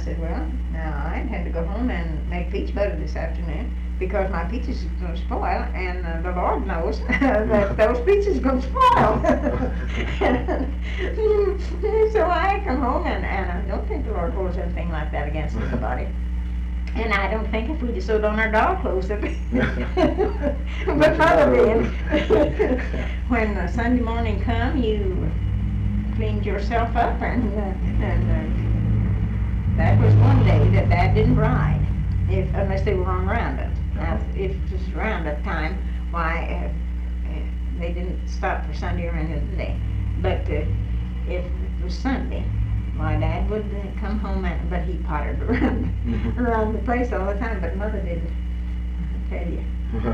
said, well, now I had to go home and make peach butter this afternoon because my peaches is going to spoil, and the Lord knows that those peaches are going to spoil. So I come home, and I don't think the Lord holds anything like that against anybody. And I don't think if we'd have sewed on our doll clothes, that but Mother did. When Sunday morning come, you cleaned yourself up, and that was one day that Dad didn't ride, unless they were on Roundup. Now, if it was Roundup time, why, they didn't stop for Sunday or any other day. But if it was Sunday, my Dad would come home, but he pottered around the place all the time, but Mother didn't, I tell you.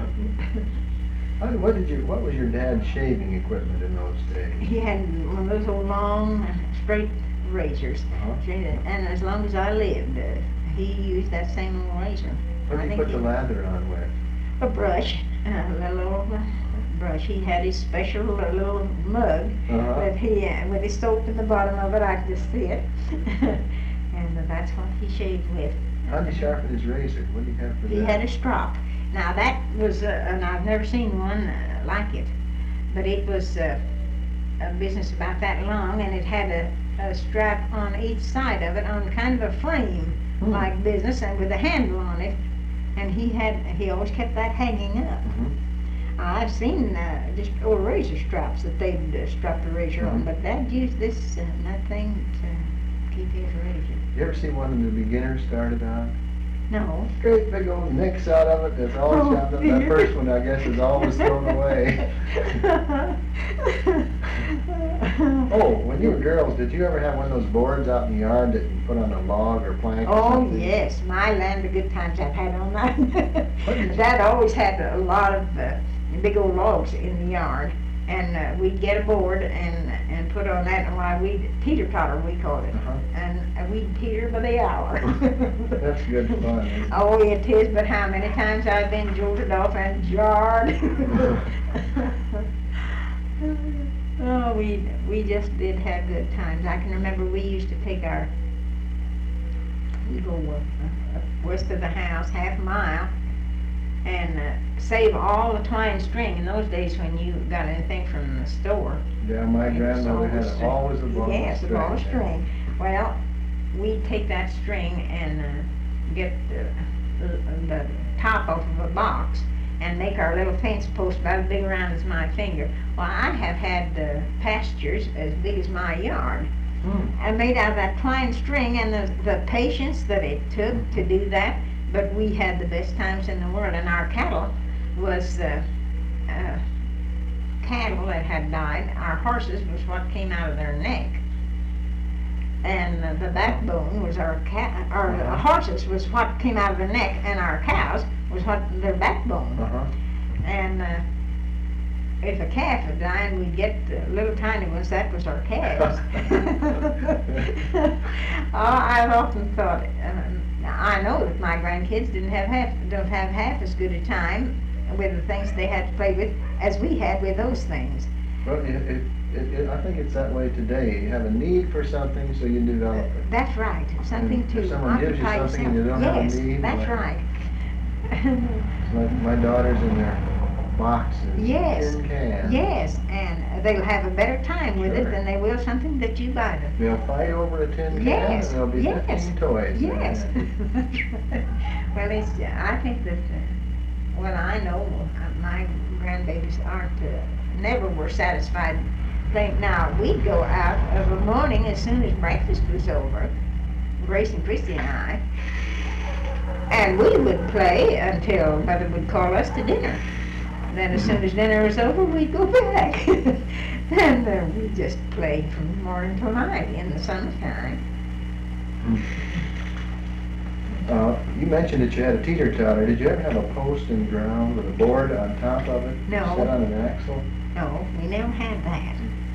What was your dad's shaving equipment in those days? He had one of those old long, straight razors, and as long as I lived, he used that same old razor. What did he put the lather on with? A brush, a little brush. He had his special little mug that he, with his soap in the bottom of it, I could just see it. And that's what he shaved with. How did he sharpen his razor? What did he have for that? He had a strop. Now that was, and I've never seen one like it, but it was a business about that long, and it had a strap on each side of it on kind of a frame-like business, and with a handle on it, and he always kept that hanging up. I've seen just old razor straps that they'd strap the razor on, but Dad used that thing to keep his razor. You ever see one of the beginners started on? No. Great big old nicks out of it. That's always chopped up. That first one, I guess, is always thrown away. Oh, when you were girls, did you ever have one of those boards out in the yard that you put on a log or plank? Or something? Yes, my land of good times I've had on that. Dad always had a lot of big old logs in the yard, and we'd get a board and put on that, and why we'd teeter-totter, we called it, and we'd teeter by the hour. That's good fun. Oh, it is, but how many times I've been jolted off and jarred. Oh, we just did have good times. I can remember we used to take we'd go west of the house, half a mile, and save all the twine string in those days when you got anything from the store. Yeah, my grandmother had always a ball of string. Yes, a ball of string. Well, we'd take that string and get the top off of a box and make our little fence post about as big around as my finger. Well, I have had pastures as big as my yard. And made out of that twine string, and the patience that it took to do that. But we had the best times in the world, and our cattle was cattle that had died. Our horses was what came out of their neck, and the backbone was our horses was what came out of their neck, and our cows was what their backbone. And if a calf had died, we'd get little tiny ones. That was our calves. I've often thought. I know that my grandkids don't have half as good a time with the things they had to play with as we had with those things. Well, I think it's that way today. You have a need for something, so you develop it. That's right. Something to if someone gives you something and you don't have a need. That's right. Like my daughters in their boxes, tin cans. Yes, and they'll have a better time with it than they will something that you buy them. They'll fight over a tin can, and there'll be 15 toys. Yes. Well, I think that, I know my grandbabies never were satisfied playing. Now, we'd go out of a morning as soon as breakfast was over, Grace and Christy and I, and we would play until Mother would call us to dinner. Then as soon as dinner was over, we'd go back. And we'd just play from morning till night in the summertime. You mentioned that you had a teeter-totter. Did you ever have a post in the ground with a board on top of it? No. Set on an axle? No, we never had that.